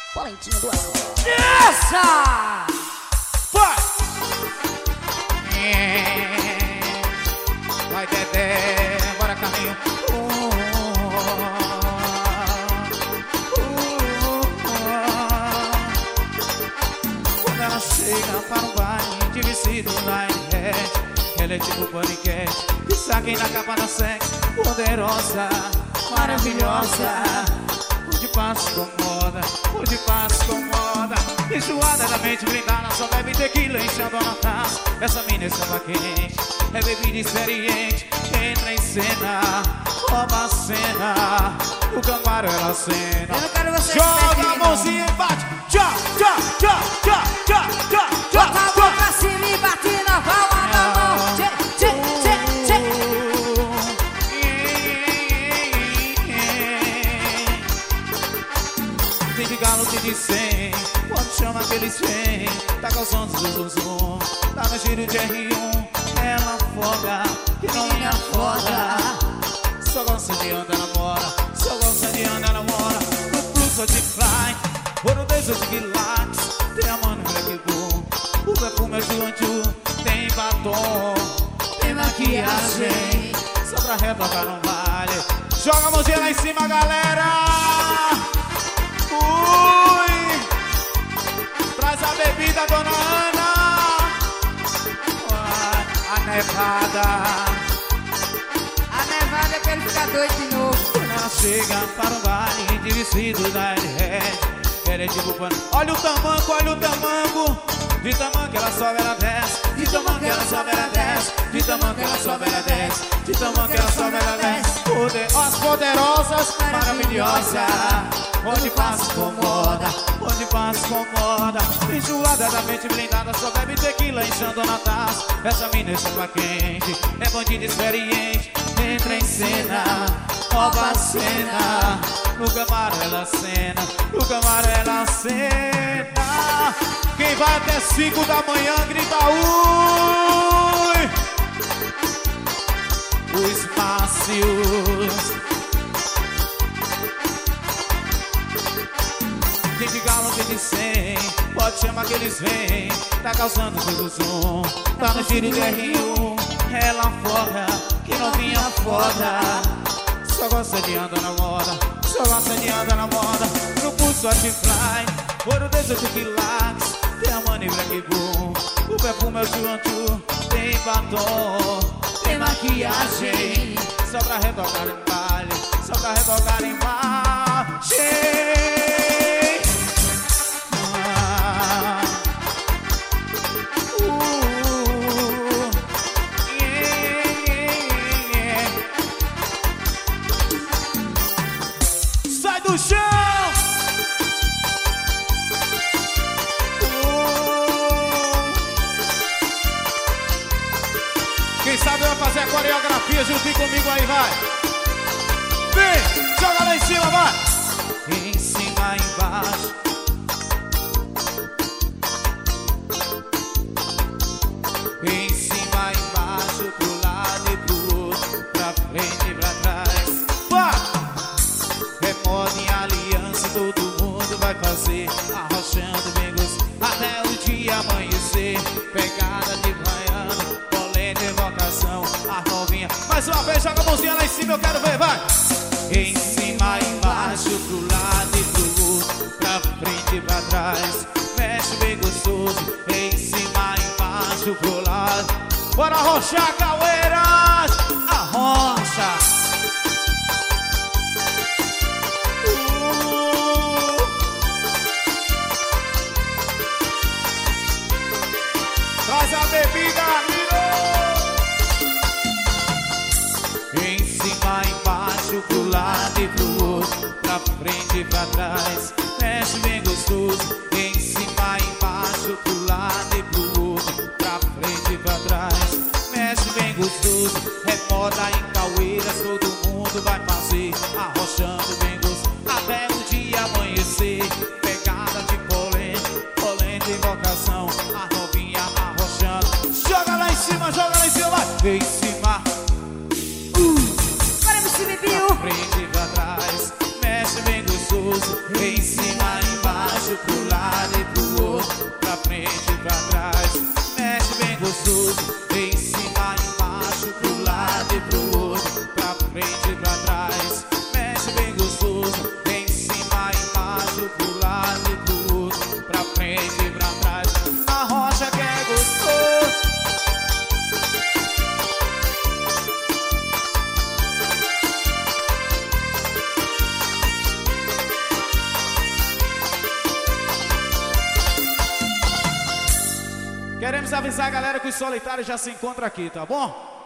Valentinho do Arco. Essa! Vai! Vai, Dedé, bora caminho. Quando ela chega para um baile de vestido na internet, ela é tipo paniquete, que saquem na capa da sexo, poderosa, maravilhosa. Onde passa incomoda, onde passa incomoda. Enjoada da mente blindada, só bebe tequila enchendo a taça. Essa mina é samba quente, é bebida experiente. Entra em cena, rouba a cena. O Camparo ela cena. Eu não quero você. Joga a mãozinha e bate. Tchá, tchá, tchá, tchá, tchá, tchá, tchá. Bota a mão pra cima e bate na palma da mão. Tchê, tchê, tchê, tchê. Tem de galo, tem de 100. Quando chama que eles vêm, tá causando zum. Tá no giro de R1, ela afoga, que não me afoga. Só gosta de andar na mora, só gosta de andar na mora. No fluxo de fly, ouro desde de relax. Tem a mano Black Bull, o perfume é Juanju. Tem batom, tem maquiagem, só pra retocar no baile. Joga a mãozinha lá em cima, galera. Ui! Traz a bebida, dona Ana. A nevada. A nevada é pra ele ficar doido de novo. Quando ela chega para o baile de vestido da L-Red, ela é tipo pano. Olha o tamanco, olha o tamanco. De tamanco ela sobe, ela desce. De tamanco ela sobe, ela desce. De tamanco ela sobe, ela desce. De tamanco ela sobe, ela desce. As poderosas, maravilhosa. Onde passa incomoda, onde passa incomoda. Enjoada da mente blindada, só bebe tequila enchendo na taça. Essa mina é samba quente, é bandida experiente. Entra em cena, rouba a cena. No Camparo ela cena, no Camparo ela cena. Quem vai até 5 da manhã grita ui. Os Márcios. Tem de galo, tem de 100. Pode chamar que eles vêm. Tá causando zum. Tá no giro de R1. Ela afoga, que não vinha foda. Só gosta de andar na moda, só gosta de andar na moda. No pulso a fly, ouro desde de relax. Tem a Money Black Bull, o perfume é o Juanju. Tem batom, tem maquiagem, só pra retocar em baile, só pra retocar em baile. Sai do chão! Quem sabe vai fazer a coreografia juntinho comigo aí, vai! Vem! Joga lá em cima, vai! Em cima, embaixo. Em cima, embaixo, pro lado e pro outro, pra frente e pra trás. Vai! Remoda em aliança, todo mundo vai fazer. Arrochando bem gostoso até o dia amanhecer. Pegada de baiano, polenta, evocação. A novinha, mais uma vez, joga a mãozinha lá em cima, eu quero ver, vai! Em cima, embaixo, pro lado e pro outro, pra frente e pra trás. Mexe bem gostoso. Em cima, embaixo, pro lado. Bora arrochar, Caueiras! Arrocha! Traz a bebida, em cima, embaixo, pro lado e pro outro, pra frente e pra trás. Mexe bem gostoso. Em cima, embaixo, pro lado e pro outro, pra frente e pra trás. Mexe bem gostoso. Remoda em Caueiras, todo mundo vai fazer. Arrochando bem gostoso até o dia amanhecer. Pegada de polenta, invocação. A novinha arrochando. Joga lá em cima, vai! Em cima, Bora, MC Bibiu. frente e pra trás. Mexe bem gostoso. Em cima, embaixo. embaixo, pro lado e pro outro, pra frente e pra trás. Mexe bem gostoso, em cima e embaixo, pro lado e pro outro, pra frente e pra trás. Mexe bem gostoso, em cima e embaixo, pro lado e pro outro, pra frente e pra trás. A rocha que é gostoso. Queremos avisar a galera que os solitários já se encontram aqui, tá bom?